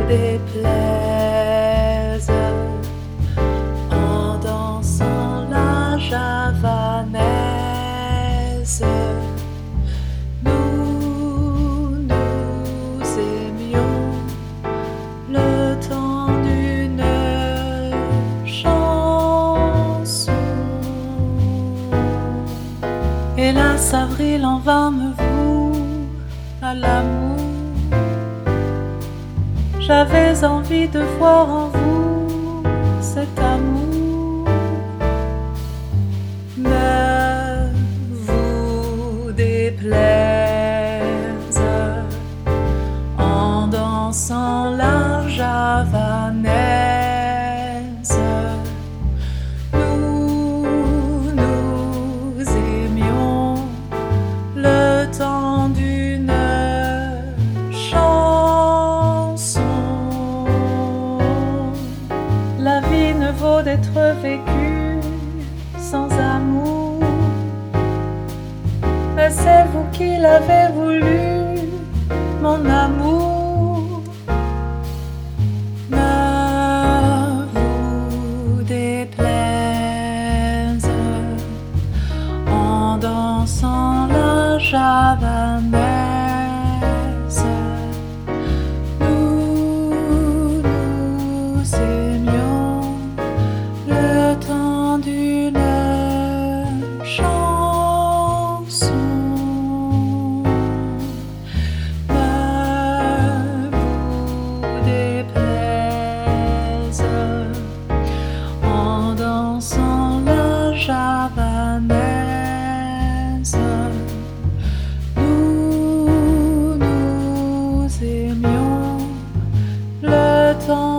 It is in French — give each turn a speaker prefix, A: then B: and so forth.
A: déplaise en dansant la javanaise. Nous nous aimions le temps d'une chanson. Hélas, avril en vain me voue à l'amour. J'avais envie de voir en vous cet amour. Ne vous déplaise en dansant la javanaise. Nous nous aimions le temps d'une chanson. La vie ne vaut d'être vécue sans amour. Mais c'est vous qui l'avez voulu, mon amour. Ne vous déplaise en dansant la javanaise. Nous nous aimions le temps d'une chanson. Ne vous déplaise en dansant la javanaise. Nous nous aimions le temps